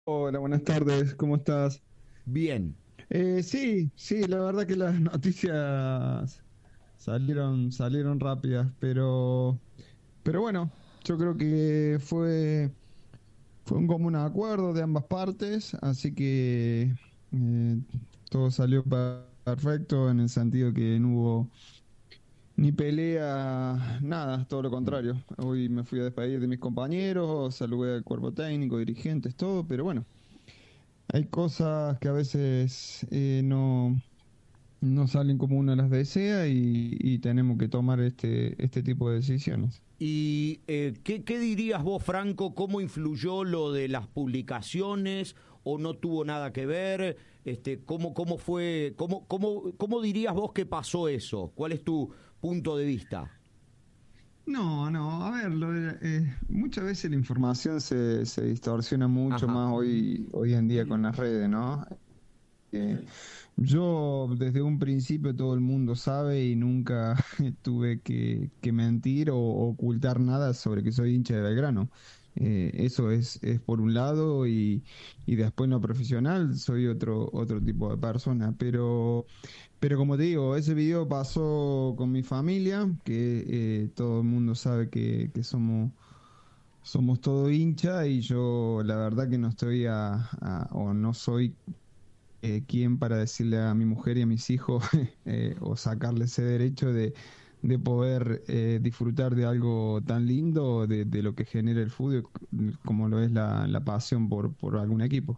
Hola, buenas tardes, ¿cómo estás? Bien. Sí, sí, la verdad que las noticias salieron rápidas, pero bueno, yo creo que fue un común acuerdo de ambas partes, así que eh, todo salió perfecto en el sentido que no hubo ni pelea, nada, todo lo contrario. Hoy me fui a despedir de mis compañeros, saludé al cuerpo técnico, dirigentes, todo, pero bueno. Hay cosas que a veces no salen como uno las desea y tenemos que tomar este tipo de decisiones. ¿Y qué dirías vos, Franco? ¿Cómo influyó lo de las publicaciones o no tuvo nada que ver? ¿Cómo fue? ¿Cómo dirías vos que pasó eso? ¿Cuál es tu punto de vista? No, no, a ver, muchas veces la información se distorsiona mucho Ajá. más hoy en día con las redes, ¿no? Eh, yo desde un principio todo el mundo sabe y nunca tuve que mentir o ocultar nada sobre que soy hincha de Belgrano. Eso es por un lado y después en lo profesional soy otro tipo de persona. Pero como te digo, ese video pasó con mi familia, que todo el mundo sabe que somos todo hincha y yo la verdad que no estoy o no soy quién para decirle a mi mujer y a mis hijos o sacarle ese derecho de poder disfrutar de algo tan lindo, de lo que genera el fútbol, como lo es la pasión por algún equipo.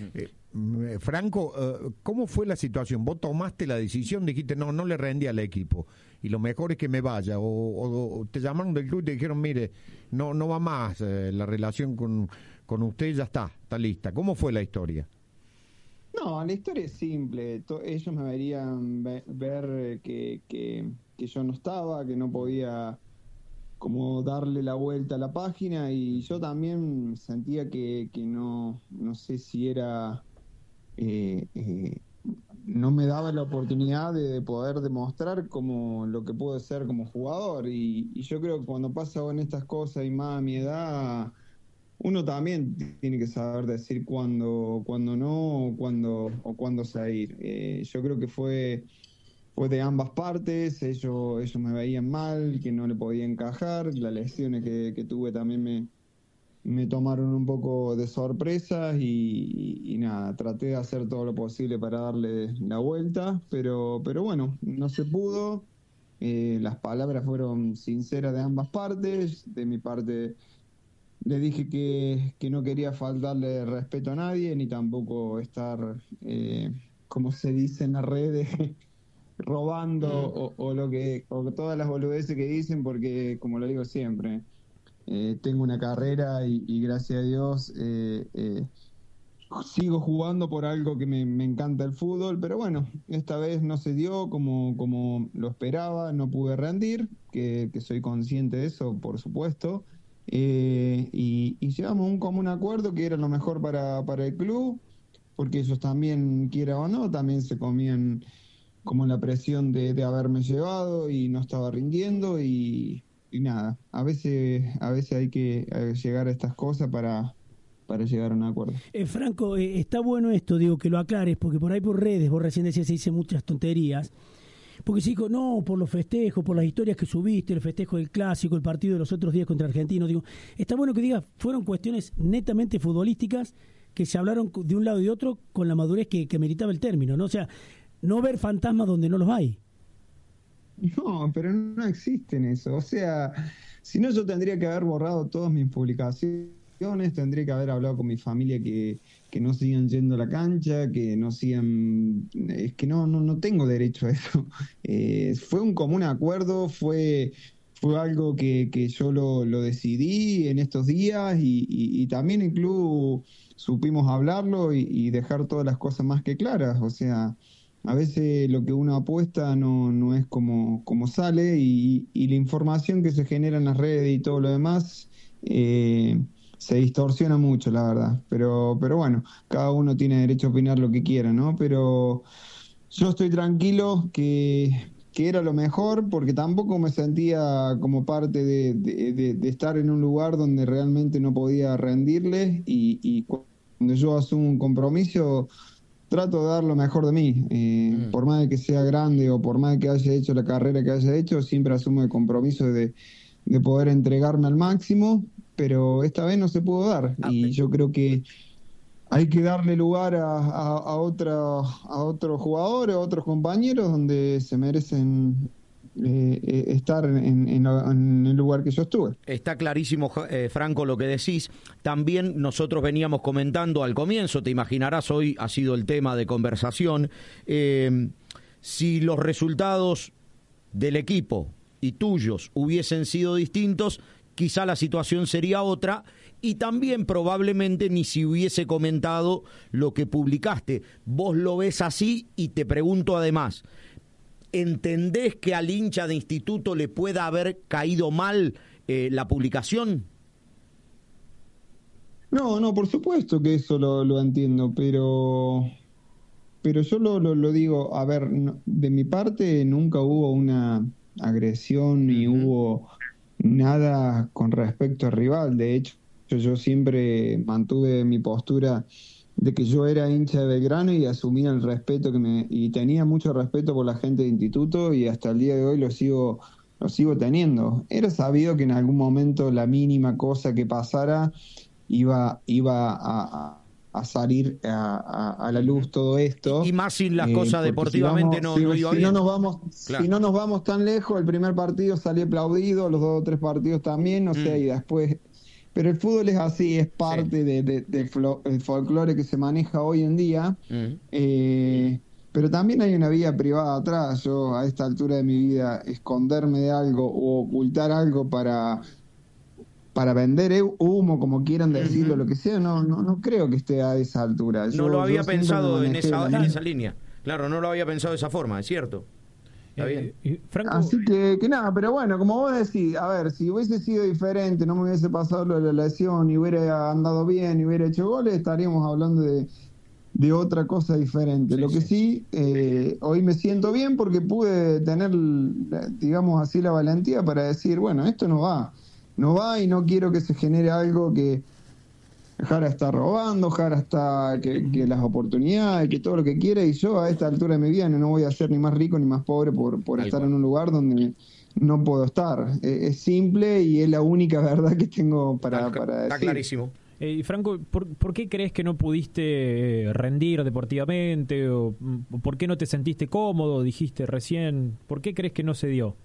Franco, ¿cómo fue la situación? ¿Vos tomaste la decisión, dijiste, no, no le rendí al equipo y lo mejor es que me vaya? ¿O te llamaron del club y te dijeron, mire, no, no va más la relación con usted, ya está lista? ¿Cómo fue la historia? No, la historia es simple. Ellos me verían ver que yo no estaba, que no podía como darle la vuelta a la página y yo también sentía que no sé si era eh, eh, no me daba la oportunidad de poder demostrar como lo que puedo ser como jugador. Y yo creo que cuando pasa en estas cosas y más a mi edad, uno también tiene que saber decir cuándo no, o cuándo salir. Yo creo que fue de ambas partes, ellos me veían mal, que no le podía encajar, las lesiones que tuve también me tomaron un poco de sorpresa y nada, traté de hacer todo lo posible para darle la vuelta, pero bueno, no se pudo. Las palabras fueron sinceras de ambas partes. De mi parte le dije que no quería faltarle respeto a nadie, ni tampoco estar, como se dice en las redes, robando Mm. o todas las boludeces que dicen, porque como lo digo siempre, tengo una carrera y gracias a Dios sigo jugando por algo que me encanta el fútbol, pero bueno, esta vez no se dio como lo esperaba, no pude rendir, que soy consciente de eso, por supuesto, y llegamos a un común acuerdo que era lo mejor para el club, porque ellos también, quiera o no, también se comían como la presión de haberme llevado y no estaba rindiendo y nada, a veces hay que llegar a estas cosas para llegar a un acuerdo. Franco, está bueno esto, digo, que lo aclares, porque por ahí por redes, vos recién decías, se dicen muchas tonterías. Porque se dijo, no, por los festejos, por las historias que subiste, el festejo del clásico, el partido de los otros días contra Argentinos. Digo, está bueno que digas, fueron cuestiones netamente futbolísticas que se hablaron de un lado y otro con la madurez que meritaba el término, ¿no? O sea, no ver fantasmas donde no los hay. No, pero no existen eso. O sea, si no, yo tendría que haber borrado todas mis publicaciones, tendría que haber hablado con mi familia que no sigan yendo a la cancha, que no sigan. Es que no tengo derecho a eso. Fue un común acuerdo, fue algo que yo lo decidí en estos días y también el club supimos hablarlo y dejar todas las cosas más que claras. O sea. A veces lo que uno apuesta no es como sale y la información que se genera en las redes y todo lo demás se distorsiona mucho, la verdad. Pero bueno, cada uno tiene derecho a opinar lo que quiera, ¿no? Pero yo estoy tranquilo que era lo mejor porque tampoco me sentía como parte de estar en un lugar donde realmente no podía rendirle y como yo asumo un compromiso, trato de dar lo mejor de mí. Por más de que sea grande o por más de que haya hecho la carrera que haya hecho, siempre asumo el compromiso de poder entregarme al máximo, pero esta vez no se pudo dar. Y yo creo que hay que darle lugar a otros jugadores, a otros compañeros donde se merecen estar en el lugar que yo estuve. Está clarísimo, Franco, lo que decís. También nosotros veníamos comentando al comienzo, te imaginarás, hoy ha sido el tema de conversación, si los resultados del equipo y tuyos hubiesen sido distintos, quizá la situación sería otra, y también probablemente ni si hubiese comentado lo que publicaste. ¿Vos lo ves así? Y te pregunto además, ¿entendés que al hincha de Instituto le pueda haber caído mal la publicación? No, por supuesto que eso lo entiendo, pero yo lo digo, a ver, de mi parte nunca hubo una agresión ni hubo nada con respecto al rival. De hecho, yo siempre mantuve mi postura de que yo era hincha de Belgrano y asumía el respeto y tenía mucho respeto por la gente de Instituto, y hasta el día de hoy lo sigo teniendo. Era sabido que en algún momento la mínima cosa que pasara iba a salir a la luz todo esto. Y más si las cosas deportivamente no iba bien. Si no nos vamos tan lejos, el primer partido salió aplaudido, los 2 o 3 partidos también, y después... Pero el fútbol es así, es parte del folclore que se maneja hoy en día. Pero también hay una vida privada atrás. Yo, a esta altura de mi vida, esconderme de algo o ocultar algo para vender humo, como quieran decirlo, lo que sea, no creo que esté a esa altura. No lo había pensado en esa línea. Claro, no lo había pensado de esa forma, es cierto. Está bien. Franco... Así que nada, pero bueno, como vos decís, a ver, si hubiese sido diferente, no me hubiese pasado lo de la lesión y hubiera andado bien y hubiera hecho goles, estaríamos hablando de otra cosa diferente. Lo que sí, hoy me siento bien porque pude tener, digamos así, la valentía para decir, bueno, esto no va y no quiero que se genere algo que Jara está robando, Jara está que las oportunidades, que todo lo que quiere, y yo a esta altura de mi vida no voy a ser ni más rico ni más pobre por estar en un lugar donde no puedo estar. Es simple y es la única verdad que tengo para decir. Está clarísimo. Franco, ¿por qué crees que no pudiste rendir deportivamente? ¿O por qué no te sentiste cómodo? Dijiste recién. ¿Por qué crees que no se dio?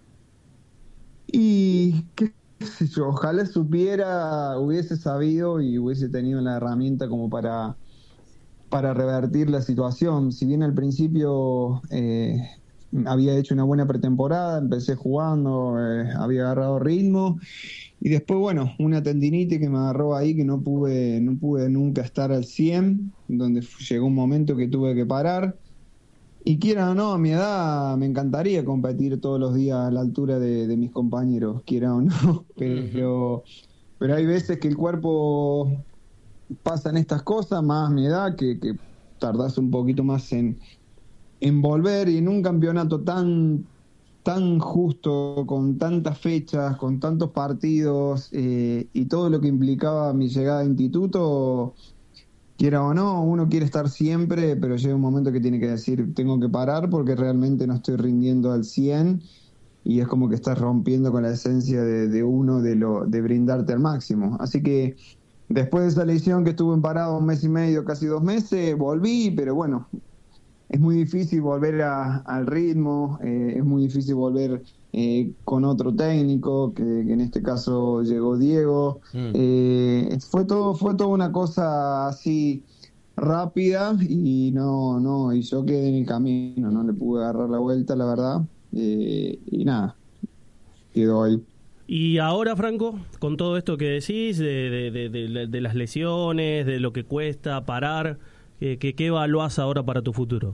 Y qué sé yo, ojalá hubiese sabido y hubiese tenido la herramienta como para revertir la situación. Si bien al principio había hecho una buena pretemporada, empecé jugando, había agarrado ritmo, y después, bueno, una tendinitis que me agarró ahí, que no pude nunca estar al 100, donde llegó un momento que tuve que parar. Y quiera o no, a mi edad me encantaría competir todos los días a la altura de mis compañeros, quiera o no, pero hay veces que el cuerpo pasa en estas cosas, más a mi edad, que tardás un poquito más en volver, y en un campeonato tan justo, con tantas fechas, con tantos partidos, y todo lo que implicaba mi llegada a Instituto, quiera o no, uno quiere estar siempre, pero llega un momento que tiene que decir, tengo que parar porque realmente no estoy rindiendo al 100, y es como que estás rompiendo con la esencia de uno, de brindarte al máximo. Así que después de esa lesión que estuve en parado 1 mes y medio, casi 2 meses, volví, pero bueno, es muy difícil volver al ritmo, es muy difícil volver con otro técnico, que en este caso llegó Diego. Fue todo una cosa así rápida, y y yo quedé en el camino, no le pude agarrar la vuelta, la verdad, y nada, quedó ahí. Y ahora, Franco, con todo esto que decís, de las lesiones, de lo que cuesta parar, ¿qué evaluás ahora para tu futuro?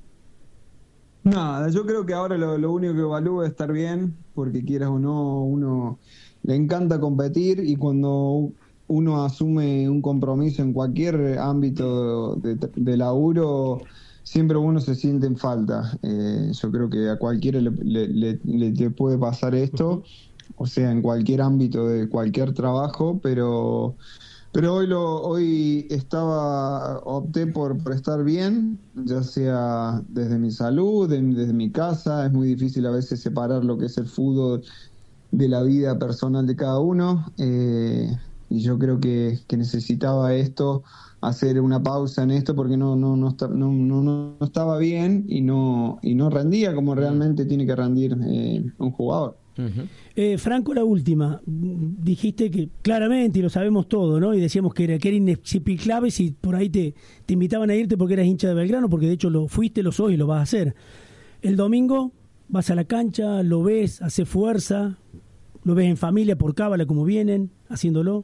Nada, yo creo que ahora lo único que evalúo es estar bien, porque quieras o no, uno le encanta competir, y cuando uno asume un compromiso en cualquier ámbito de laburo, siempre uno se siente en falta. Yo creo que a cualquiera le puede pasar esto, o sea, en cualquier ámbito de cualquier trabajo, pero Pero hoy opté por estar bien, ya sea desde mi salud, desde mi casa. Es muy difícil a veces separar lo que es el fútbol de la vida personal de cada uno. Y yo creo que necesitaba hacer una pausa en esto, porque no estaba bien y no rendía como realmente tiene que rendir un jugador. Franco, la última. Dijiste que claramente, y lo sabemos todo, ¿no? Y decíamos que era inexplicable si por ahí te invitaban a irte porque eras hincha de Belgrano, porque de hecho lo fuiste, lo sos y lo vas a hacer. El domingo vas a la cancha, lo ves, hace fuerza, lo ves en familia por cábala como vienen, haciéndolo.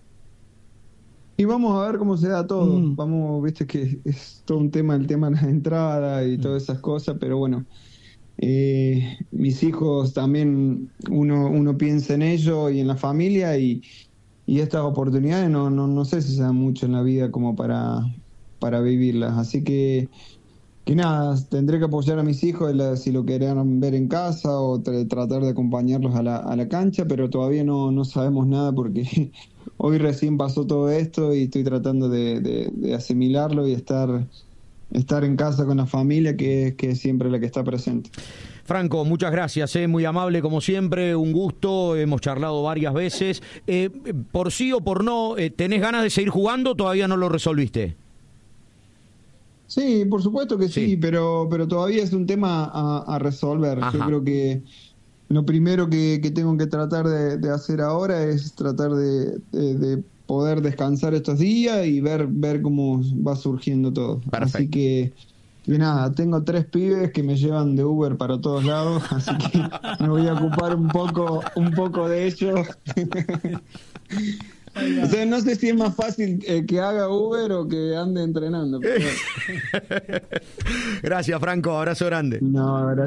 Y vamos a ver cómo se da todo. Vamos, viste que es todo un tema, el tema de las entradas y todas esas cosas, pero bueno. Mis hijos también, uno piensa en ellos y en la familia, y estas oportunidades no sé si se dan mucho en la vida como para vivirlas, así que nada, tendré que apoyar a mis hijos si lo querían ver en casa o tratar de acompañarlos a la cancha, pero todavía no sabemos nada porque hoy recién pasó todo esto y estoy tratando de asimilarlo y estar en casa con la familia, que es siempre la que está presente. Franco, muchas gracias, muy amable como siempre, un gusto, hemos charlado varias veces. Por sí o por no, ¿tenés ganas de seguir jugando o todavía no lo resolviste? Sí, por supuesto que sí, pero todavía es un tema a resolver. Ajá. Yo creo que lo primero que tengo que tratar de hacer ahora es tratar de poder descansar estos días y ver cómo va surgiendo todo. Perfecto. Así que nada, tengo 3 pibes que me llevan de Uber para todos lados, así que me voy a ocupar un poco de ellos. O sea, no sé si es más fácil que haga Uber o que ande entrenando. Pero... Gracias, Franco, abrazo grande. No, gracias.